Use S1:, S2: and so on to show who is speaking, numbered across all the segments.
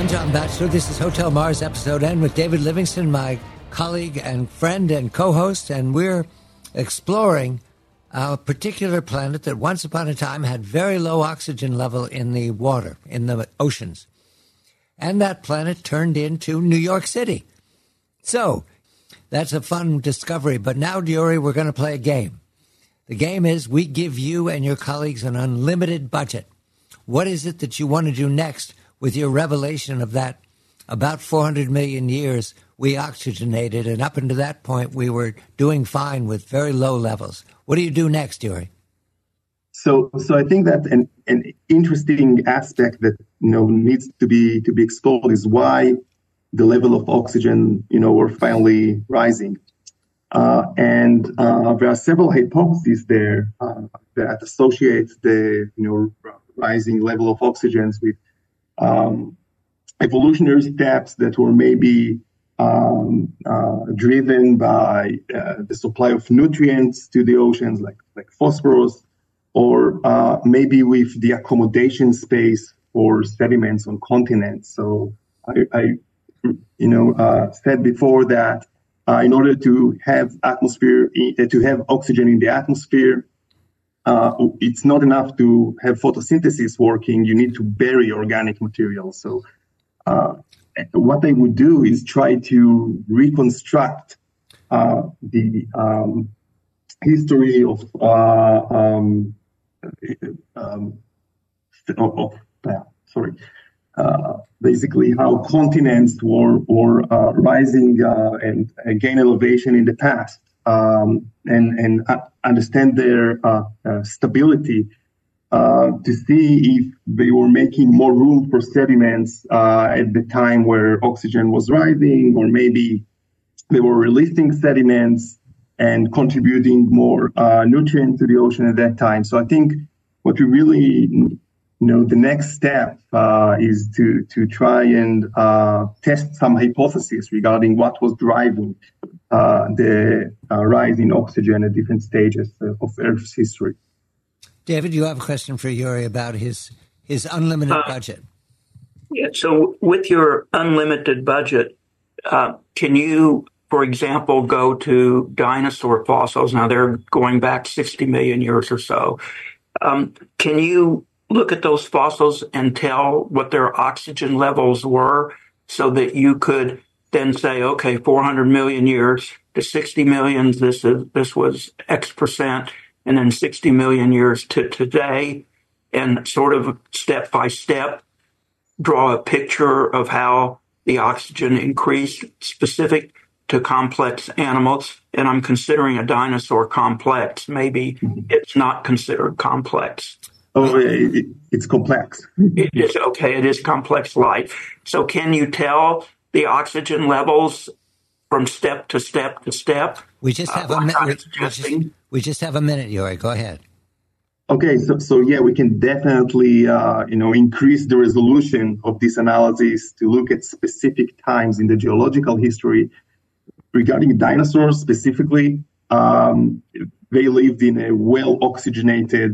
S1: John Batchelor. This is Hotel Mars Episode N with David Livingston, my colleague and friend and co-host, and we're exploring a particular planet that once upon a time had very low oxygen level in the water, in the oceans. And that planet turned into New York City. So, that's a fun discovery. But now, Yuri, we're going to play a game. The game is we give you and your colleagues an unlimited budget. What is it that you want to do next with your revelation of that about 400 million years we oxygenated, and up until that point we were doing fine with very low levels? What do you do next, Yuri?
S2: So I think that an interesting aspect that needs to be explored is why the level of oxygen were finally rising, and there are several hypotheses there that associate the rising level of oxygens with evolutionary steps that were maybe driven by the supply of nutrients to the oceans, like phosphorus, or maybe with the accommodation space for sediments on continents. So I said before that in order to have oxygen in the atmosphere, it's not enough to have photosynthesis working. You need to bury organic material. So what I would do is try to reconstruct the history of basically how continents were rising and gain elevation in the past, and understand their stability, to see if they were making more room for sediments at the time where oxygen was rising, or maybe they were releasing sediments and contributing more nutrients to the ocean at that time. So I think what we really, the next step is to try and test some hypotheses regarding what was driving the rise in oxygen at different stages of Earth's history.
S1: David, you have a question for Yuri about his unlimited budget.
S3: Yeah. So with your unlimited budget, can you, for example, go to dinosaur fossils? Now they're going back 60 million years or so. Can you look at those fossils and tell what their oxygen levels were so that you could then say, okay, 400 million years to 60 million, this was X percent, and then 60 million years to today, and sort of step by step draw a picture of how the oxygen increased specific to complex animals. And I'm considering a dinosaur complex. Maybe it's not considered complex.
S2: Oh, it's complex.
S3: It is, okay, it is complex life. So can you tell the oxygen levels from step to step to step?
S1: We just have a minute. We just have a minute, Yuri. Go ahead.
S2: Okay, so yeah, we can definitely increase the resolution of this analysis to look at specific times in the geological history. Regarding dinosaurs specifically, they lived in a well-oxygenated,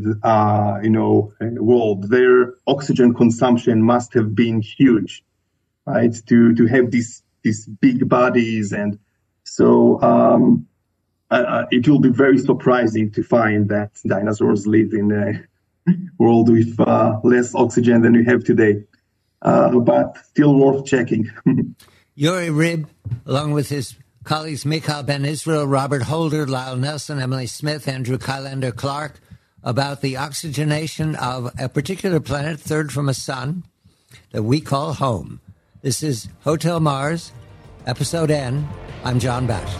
S2: world. Their oxygen consumption must have been huge, right? To have these big bodies, and so it will be very surprising to find that dinosaurs lived in a world with less oxygen than we have today, but still worth checking.
S1: Yuri Rib, along with his colleagues Michael Ben Israel, Robert Holder, Lyle Nelson, Emily Smith, Andrew Kylander Clark, about the oxygenation of a particular planet, third from a sun, that we call home. This is Hotel Mars, Episode N. I'm John Batchelor.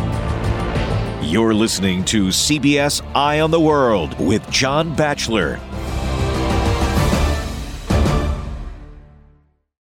S4: You're listening to CBS Eye on the World with John Batchelor.